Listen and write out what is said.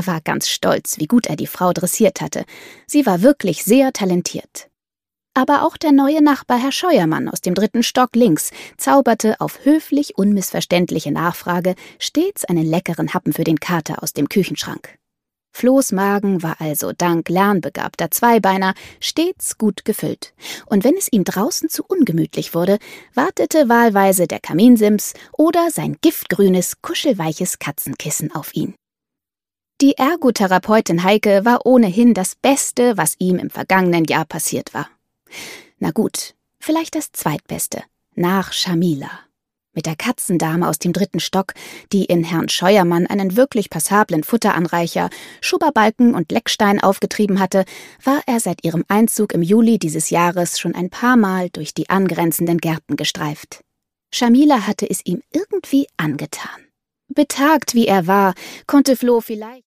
Er war ganz stolz, wie gut er die Frau dressiert hatte. Sie war wirklich sehr talentiert. Aber auch der neue Nachbar, Herr Scheuermann aus dem 3. Stock links, zauberte auf höflich unmissverständliche Nachfrage stets einen leckeren Happen für den Kater aus dem Küchenschrank. Flohs Magen war also dank lernbegabter Zweibeiner stets gut gefüllt. Und wenn es ihm draußen zu ungemütlich wurde, wartete wahlweise der Kaminsims oder sein giftgrünes, kuschelweiches Katzenkissen auf ihn. Die Ergotherapeutin Heike war ohnehin das Beste, was ihm im vergangenen Jahr passiert war. Na gut, vielleicht das Zweitbeste, nach Schamila. Mit der Katzendame aus dem 3. Stock, die in Herrn Scheuermann einen wirklich passablen Futteranreicher, Schubberbalken und Leckstein aufgetrieben hatte, war er seit ihrem Einzug im Juli dieses Jahres schon ein paar Mal durch die angrenzenden Gärten gestreift. Schamila hatte es ihm irgendwie angetan. Betagt wie er war, konnte Floh vielleicht